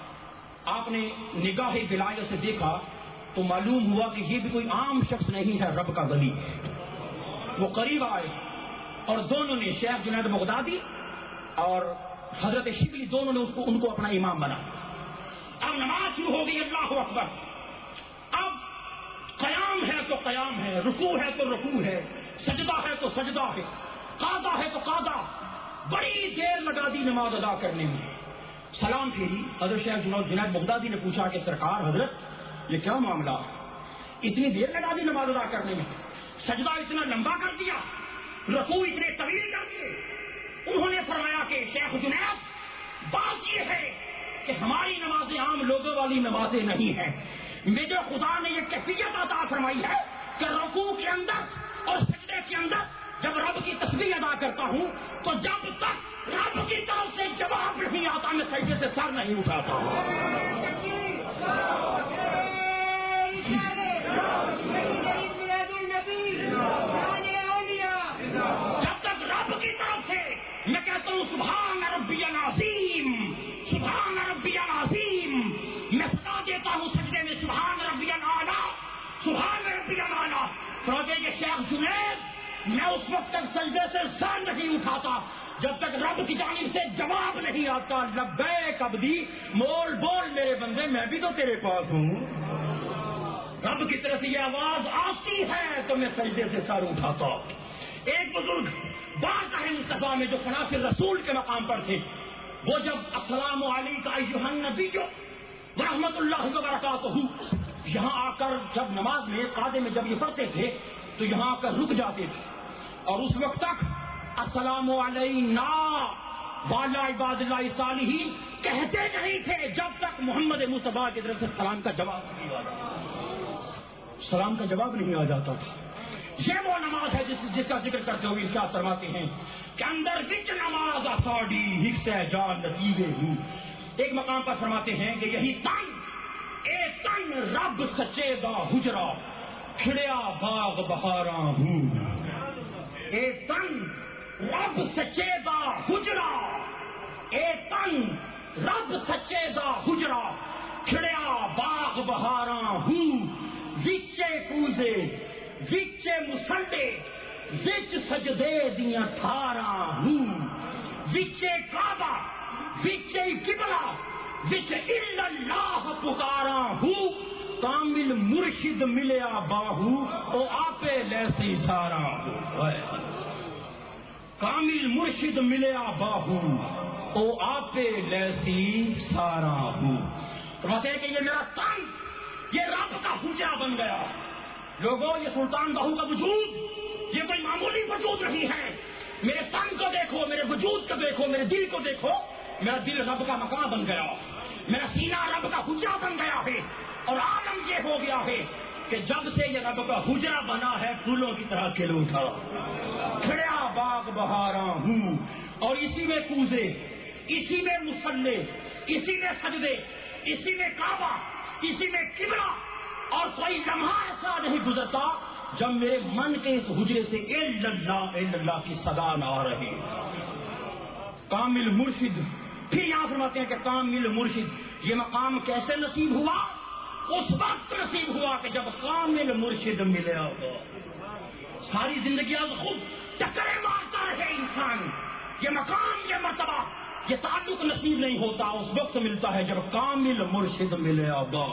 آپ نے نگاہ ولایت سے دیکھا تو معلوم ہوا کہ یہ بھی کوئی عام شخص نہیں ہے، رب کا ولی۔ وہ قریب آئے اور دونوں نے، شیخ جنید بغدادی اور حضرت شبلی دونوں نے ان کو اپنا امام بنا۔ اب نماز شروع ہو گئی، اللہ اکبر۔ اب قیام ہے تو قیام ہے، رکوع ہے تو رکوع ہے، سجدہ ہے تو سجدہ ہے، قاعدہ ہے تو قاعدہ۔ بڑی دیر لگا دی نماز ادا کرنے میں۔ سلام پھیری، حضرت شیخ جنید بغدادی نے پوچھا کہ سرکار حضرت یہ کیا معاملہ، اتنی دیر لگا دی نماز ادا کرنے میں، سجدہ اتنا لمبا کر دیا، رکوع اتنے طویل کر دیے۔ انہوں نے فرمایا کہ شیخ جنید بات یہ ہے کہ ہماری نمازیں عام لوگوں والی نمازیں نہیں ہیں، مجھے خدا نے یہ کیفیت عطا فرمائی ہے کہ رکوع کے اندر اور سجدے کے اندر جب رب کی تسبیح ادا کرتا ہوں تو جب تک رب کی طرف سے جواب نہیں آتا میں سجدے سے سر نہیں اٹھاتا ہوں۔ سبحان ربی العظیم، سبحان ربی العظیم، میں صدا دیتا ہوں سجدے میں سبحان ربی الاعلیٰ، سبحان ربی الاعلیٰ۔ فرماتے ہیں کہ شیخ جنید میں اس وقت تک سجدے سے سر نہیں اٹھاتا جب تک رب کی جانب سے جواب نہیں آتا، لبیک عبدی، مول بول میرے بندے، میں بھی تو تیرے پاس ہوں۔ رب کی طرف سے یہ آواز آتی ہے تو میں سجدے سے سر اٹھاتا۔ ایک بزرگ بات ہے مصطفیٰ میں جو خناف رسول کے مقام پر تھے، وہ جب السلام علیکم ایھا النبی ورحمۃ اللہ وبرکاتہ یہاں آ کر جب نماز میں قاعدے میں جب یہ پڑھتے تھے تو یہاں آ کر رک جاتے تھے، اور اس وقت تک السلام علینا وعلی عباد اللہ الصالحین کہتے نہیں تھے جب تک محمد مصطفیٰ کی طرف سے سلام کا جواب نہیں آ جاتا، سلام کا جواب نہیں آ جاتا تھا۔ یہ وہ نماز ہے جس کا ذکر کرتے ہوئے ارشاد فرماتے ہیں کہ اندر وچ نماز آساڑی حصہ جان نتیجے ہوں۔ ایک مقام پر فرماتے ہیں کہ یہی تن اے تن رب سچے دا حجرا کھڑیا باغ بہاراں ہوں، اے تن رب سچے دا حجرا، اے تن رب سچے دا حجرا کھڑیا باغ بہاراں ہوں، وچے کوزے وچے مسلے وچ سجدے دیاں تھاراں ہوں، وچے کعبہ وچے قبلہ وچ الا اللہ پکاراں ہوں، کامل مرشد ملیا باہو او آپے لیسی سارا ہو، کامل مرشد ملیا باہو او آپے لیسی سارا ہو۔ فرماتے ہیں کہ یہ میرا تن یہ رب کا حجرہ بن گیا۔ لوگوں یہ سلطان باہو کا وجود یہ کوئی معمولی وجود نہیں ہے، میرے تن کو دیکھو، میرے وجود کو دیکھو، میرے دل کو دیکھو، میرا دل رب کا مکان بن گیا، میرا سینہ رب کا حجرہ بن گیا ہے، اور عالم یہ ہو گیا ہے کہ جب سے یہ رب کا حجرہ بنا ہے پھولوں کی طرح کھل اٹھا، کھڑیا باغ بہاراں ہوں، اور اسی میں کوزے، اسی میں مصلے، اسی میں سجدے، اسی میں کعبہ، اسی میں قبلہ، اور کوئی لمحہ ایسا نہیں گزرتا جب میرے من کے اس حجرے سے الا اللہ کی صدا نہ آ رہی۔ کامل مرشد، پھر یہاں فرماتے ہیں کہ کامل مرشد یہ مقام کیسے نصیب ہوا؟ اس وقت نصیب ہوا کہ جب کامل مرشد ملے ہو۔ ساری زندگی اب خود چکریں مارتا رہے انسان، یہ مقام یہ مرتبہ یہ تعلق نصیب نہیں ہوتا، اس وقت ملتا ہے جب کامل مرشد ملے آبا،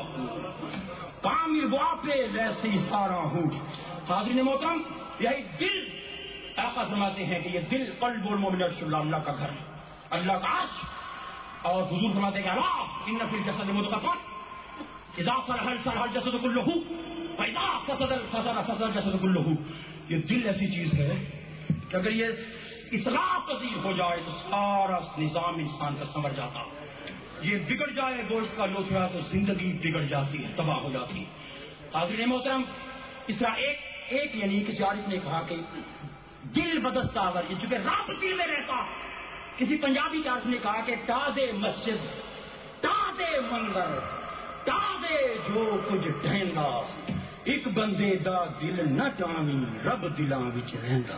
کامل واپے ویسی سارا ہوں۔ حاضرین محترم، یہی دل آقا فرماتے ہیں کہ یہ دل قلب المؤمن اللہ کا گھر، اللہ کا عرش، اور حضور فرماتے ہیں کہ اللہ ان فی الجسد مضغۃ اذا صلح الجسد كله واذا فسد الجسد كله۔ یہ دل ایسی چیز ہے کہ اگر یہ اصلاح پذیر ہو جائے تو سارا نظام انسان کا سنور جاتا، یہ بگڑ جائے گوشت کا لوتھڑا تو زندگی بگڑ جاتی ہے، تباہ ہو جاتی ہے۔ حاضرین محترم، اس طرح ایک یعنی کسی عارف نے کہا کہ دل بدستاور، یہ چونکہ رب دل میں رہتا، کسی پنجابی عارف نے کہا کہ ٹا دے مسجد ٹا دے مندر ٹا دے جو کچھ ڈھیندا، ایک بندے دا دل نہ ٹاویں رب دلاں وچ رہندا،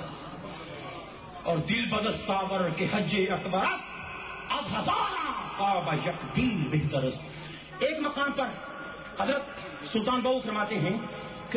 اور دل بدستاور کے حج اکبر اب ہزاراں کعبہ یک دل بہترست۔ ایک مقام پر حضرت سلطان بہو فرماتے ہیں کہ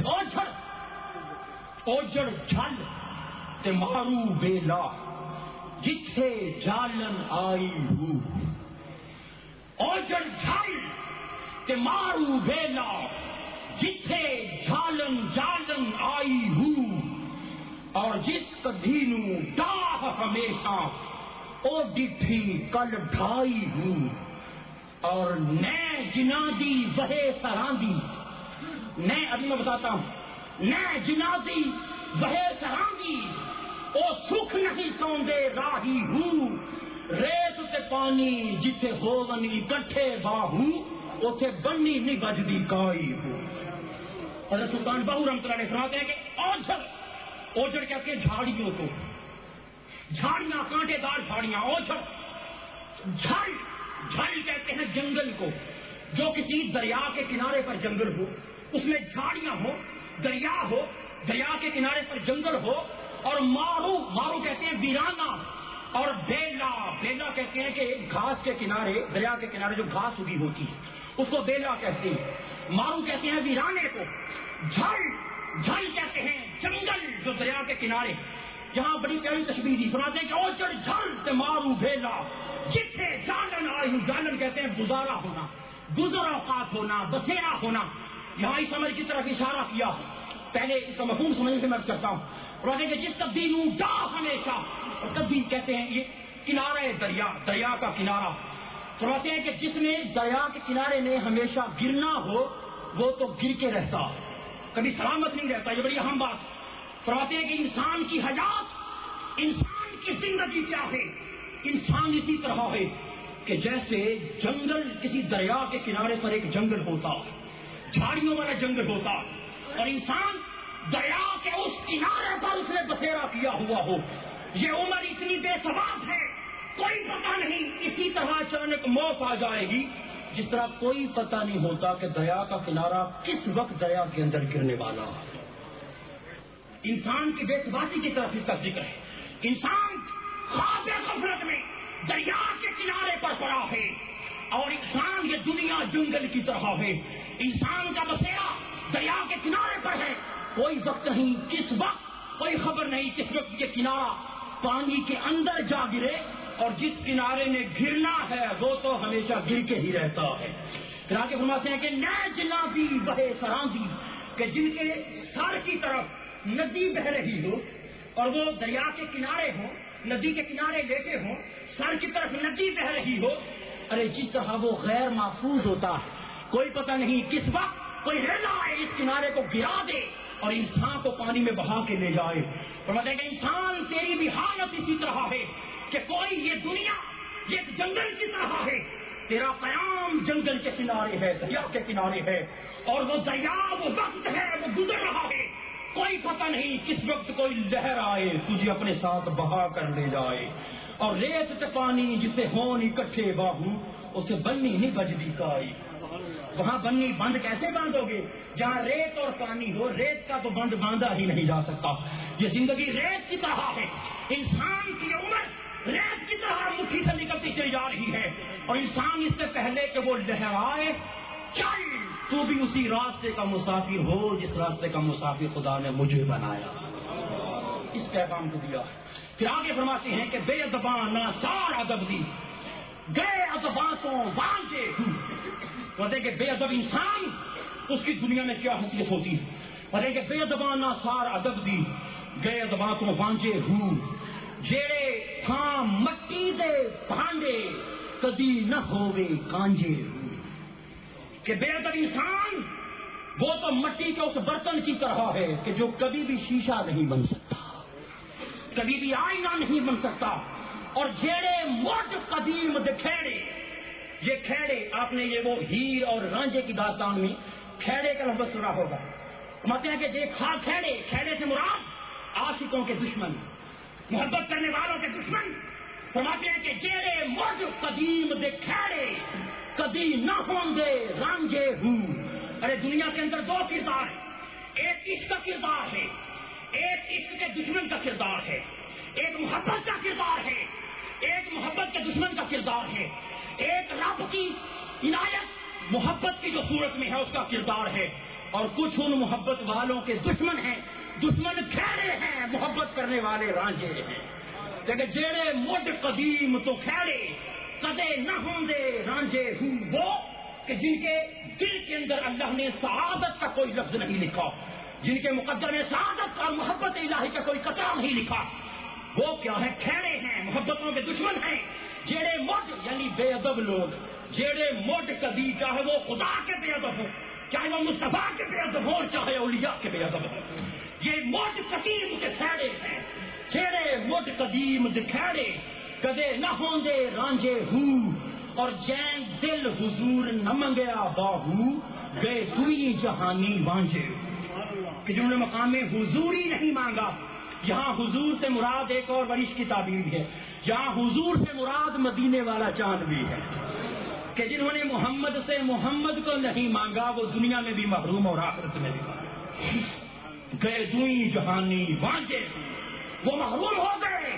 اوجڑ جھل تے مارو بیلا جتھے جالن آئی ہوں، اوجڑ جھل تے مارو بیلا جتھے جالن آئی ہوں، اور جس کدھینو ڈاہ ہمیشہ او ڈٹھی کل ڈھائی ہوں، اور نئے جنادی وہے سراندی، نئے ابھی میں بتاتا ہوں، نئے جنادی وہے سراندی او سکھ نہیں سوندے راہی ہوں، ریت تے پانی جتھے ہوونی کٹھے باہوں، اوتھے بنی نہیں بجدی کائی ہوں۔ حضرت سلطان بہو رحمۃ اللہ علیہ فرماتے ہیں کہ اوجڑ کہتے ہیں جھاڑیوں کو، جھاڑیاں کانٹے دار جھاڑیاں، اوجڑ جھل کہتے ہیں جنگل کو، جو کسی دریا کے کنارے پر جنگل ہو، اس میں جھاڑیاں ہو، دریا کے کنارے پر جنگل ہو، اور مارو کہتے ہیں ویرانہ، اور بیلا کہتے ہیں کہ گھاس کے کنارے، دریا کے کنارے جو گھاس اگی ہوتی ہے اس کو بیلا کہتے ہیں۔ مارو کہتے ہیں ویرانے کو، جھل کہتے ہیں جنگل جو دریا کے کنارے۔ یہاں بڑی پیاری تشبیہ دی، سناتے ہیں کہ اوچڑ جھل تے مارو بیلا، جتھے جالن آئی، جالن کہتے ہیں گزارا ہونا، گزر اوقات ہونا، بسیرا ہونا۔ یہاں اس عمل کی طرف اشارہ کیا، پہلے اس کا مفہوم سمجھنے سے میں کرتا ہوں۔ اور کہ جس تبدیل ڈا ہمیشہ، اور تبدیل کہتے ہیں یہ کنارے دریا کا کنارہ۔ فرماتے ہیں کہ جس میں دریا کے کنارے میں ہمیشہ گرنا ہو وہ تو گر کے رہتا، کبھی سلامت نہیں رہتا۔ یہ بڑی اہم بات۔ فرماتے ہیں کہ انسان کی حیات، انسان کی زندگی کیا ہے؟ انسان اسی طرح ہے کہ جیسے جنگل، کسی دریا کے کنارے پر ایک جنگل ہوتا، جھاڑیوں والا جنگل ہوتا، اور انسان دریا کے اس کنارے پر اس نے بسیرا کیا ہوا ہو۔ یہ عمر اتنی بے ثبات ہے، کوئی پتہ نہیں، اسی طرح اچانک موت آ جائے گی جس طرح کوئی پتہ نہیں ہوتا کہ دریا کا کنارہ کس وقت دریا کے اندر گرنے والا ہے۔ انسان کی بے ثباتی کی طرف اس کا ذکر ہے۔ انسان خواب غفلت میں دریا کے کنارے پر پڑا ہے، اور انسان یہ دنیا جنگل کی طرح ہے۔ انسان کا بسیرا دریا کے کنارے پر ہے، کوئی وقت نہیں، کس وقت کوئی خبر نہیں، کس وقت یہ کنارہ پانی کے اندر جا گرے، اور جس کنارے نے گرنا ہے وہ تو ہمیشہ گر کے ہی رہتا ہے۔ پھر آگے فرماتے ہیں کہ نئے جنابی بہے سراندی، کہ جن کے سر کی طرف ندی بہ رہی ہو اور وہ دریا کے کنارے ہوں، ندی کے کنارے لیٹے ہوں، سر کی طرف ندی بہ رہی ہو، ارے جس طرح وہ غیر محفوظ ہوتا ہے، کوئی پتہ نہیں کس وقت کوئی ریلا آئے اس کنارے کو گرا دے اور انسان کو پانی میں بہا کے لے جائے۔ فرماتے ہیں کہ انسان تیری بھی حالت اسی طرح ہے کہ کوئی یہ دنیا یہ ایک جنگل کی طرح ہے، تیرا قیام جنگل کے کنارے ہے، دریا کے کنارے ہے، اور وہ دریا وہ وقت ہے وہ گزر رہا ہے، کوئی پتہ نہیں کس وقت کوئی لہر آئے تجھے اپنے ساتھ بہا کر لے جائے۔ اور ریت تے پانی جسے ہون اکٹھے باہو، اسے بنی نہیں بجدی کائی۔ وہاں بنی بند کیسے باندھو گے جہاں ریت اور پانی ہو؟ ریت کا تو بند باندھا ہی نہیں جا سکتا۔ یہ زندگی ریت کی طرح ہے، انسان کی عمر ریت کی طرح مٹھی سے نکلتی چلی جا رہی ہے، اور انسان اس سے پہلے کہ وہ لہرائے چل، تو بھی اسی راستے کا مسافر ہو جس راستے کا مسافر خدا نے مجھے بنایا، اس پیغام کو دیا۔ پھر آگے فرماتے ہیں کہ بے ادباں نہ سار ادب دی، گئے ادباں تو وانجے ہوں۔ کہتے کہ بے ادب انسان، اس کی دنیا میں کیا حیثیت ہوتی ہے؟ کہتے کہ بے ادباں نہ سار ادب دی، گئے ادباں تو وانجے ہوں، جیڑے تھاں مٹی دے بھانڈے کدی نہ ہووے کانجے ہوں۔ کہ بے ادب انسان وہ تو مٹی کے اس برتن کی طرح ہے کہ جو کبھی بھی شیشہ نہیں بن سکتا، کبھی بھی آئینہ نہیں بن سکتا، اور جیڑے موٹ قدیم دکھیڑے، یہ کھیڑے، آپ نے یہ وہ ہیر اور رانجھے کی داستان میں کھیڑے کا لفظ سنا ہوگا۔ کہتے ہیں کہ دیکھا کھیڑے، کھیڑے سے مراد عاشقوں کے دشمن، محبت کرنے والوں کے دشمن۔ فرماتے ہیں کہ جیڑے موٹ قدیم دکھیڑے کبھی نہ ہوں گے رانجھے ہوں۔ ارے دنیا کے اندر دو کردار ہیں، ایک عشق کا کردار ہے، ایک عشق کے دشمن کا کردار ہے، ایک محبت کا کردار ہے، ایک محبت کے دشمن کا کردار ہے، ایک رب کی عنایت محبت کی جو صورت میں ہے اس کا کردار ہے، اور کچھ ان محبت والوں کے دشمن ہیں، دشمن کھیڑے ہیں، محبت کرنے والے رانجھے ہیں۔ لیکن جیڑے مڈ قدیم تو کھیڑے کدے نہ ہوں دے رانجھے ہوں، وہ کہ جن کے دل کے اندر اللہ نے سعادت کا کوئی لفظ نہیں لکھا، جن کے مقدر میں سعادت اور محبت الہی کا کوئی قطعہ نہیں لکھا، وہ کیا ہے؟ کھیڑے ہیں، محبتوں کے دشمن ہیں۔ جیڑے مڈ یعنی بے ادب لوگ، جیڑے مڈ کدی، چاہے وہ خدا کے بے ادب ہو، چاہے وہ مصطفیٰ کے بے ادب ہو، چاہے اولیاء کے بے ادب ہو، یہ مڈ قدیم کے کھیڑے ہیں۔ جیڑے مڈ قدیم دکھیڑے کدے نہ ہوں دے رانجھے ہوں، اور جین دل حضور نہ منگیا باہو، گئے دوئی جہانی وانجے، کہ جنہوں نے مقام حضور ہی نہیں مانگا۔ یہاں حضور سے مراد ایک اور ورش کی تعبیر بھی ہے، یہاں حضور سے مراد مدینے والا چاند بھی ہے، کہ جنہوں نے محمد سے محمد کو نہیں مانگا وہ دنیا میں بھی محروم اور آخرت میں بھی محروم۔ گئے دوئی جہانی وانجے، وہ محروم ہو گئے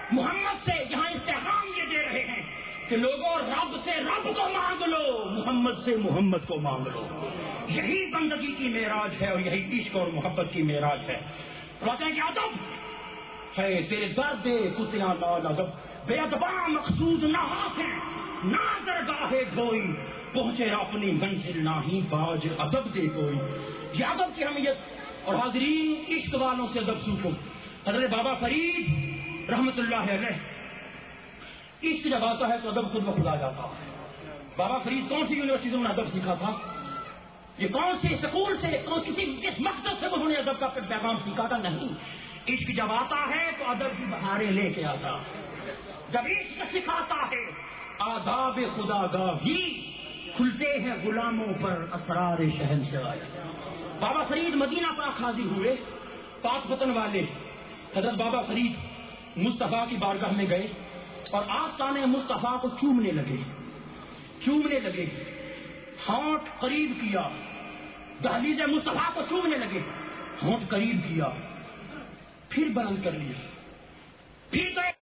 محمد سے یہاں استحکام یہ دے رہے ہیں کہ لوگوں رب سے رب کو مانگ لو، محمد سے محمد کو مانگ لو. یہی بندگی کی معراج ہے اور یہی عشق اور محبت کی معراج ہے. کہتے ہیں کہ ادب ہے تیرے درد کتیاں لال ادب، بے ادباں مقصود نہ حاصل نہ درگاہ گوئی، پہنچے اپنی منزل نہ ہی باج ادب دے کوئی. یہ ادب کی اہمیت. اور حاضرین، عشق والوں سے ادب سیکھو. حضرت بابا فرید رحمت اللہ علیہ، عشق جب آتا ہے تو ادب خود بخود آ جاتا ہے. بابا فرید کون سی یونیورسٹی میں ادب سیکھا تھا؟ یہ کون سے سکول سے کس مقصد سے انہوں نے ادب کا پیغام سیکھا تھا؟ نہیں. عشق جب آتا ہے تو ادب کی بہاریں لے کے آتا ہے. جب عشق سکھاتا ہے آداب خدا گاہی، کھلتے ہیں غلاموں پر اسرار شہنشاہی. بابا فرید مدینہ پاک حاضر ہوئے، پاک وطن والے. حضرت بابا فرید مصطفیٰ کی بارگاہ میں گئے اور آستانے مصطفیٰ کو چومنے لگے، ہونٹ قریب کیا، دہلیز مصطفیٰ کو چومنے لگے، ہونٹ قریب کیا، پھر بلند کر لیا، پھر تو